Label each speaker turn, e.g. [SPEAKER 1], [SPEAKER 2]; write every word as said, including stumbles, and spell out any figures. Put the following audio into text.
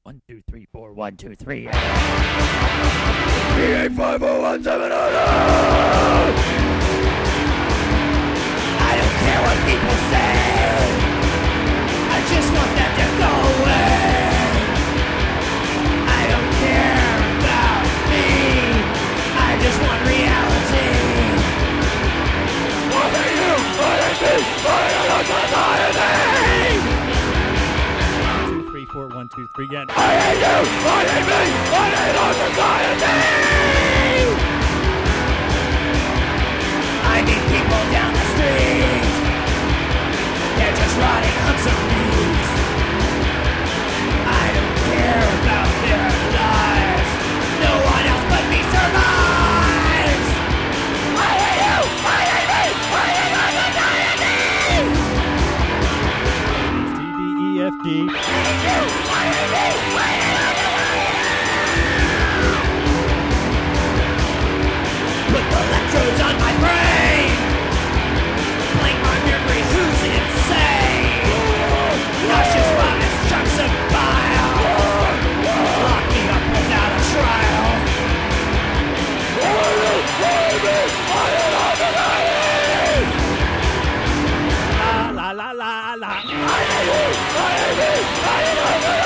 [SPEAKER 1] One, two, three, four, one, two, three.
[SPEAKER 2] Three eight five oh one seven oh nine.
[SPEAKER 3] I don't care what people say. I just want them to go away. I don't care about me. I just want reality.
[SPEAKER 2] What are you? What are you? What are you society?
[SPEAKER 1] Four, one, two, three, again.
[SPEAKER 2] I hate you! I hate me! I hate our society!
[SPEAKER 3] I need people down the street. They're just rotting on some leaves. I don't care about their lives. No one else but me survives. I hate you! I hate me! I hate our society!
[SPEAKER 1] D, D, E, F, G.
[SPEAKER 3] Put the electrodes on my brain. Blank my memory, who's insane? Nauseous vomits, chunks of bile. Lock me up without a trial.
[SPEAKER 1] La la la la la.
[SPEAKER 2] I hate you! I hate me! I hate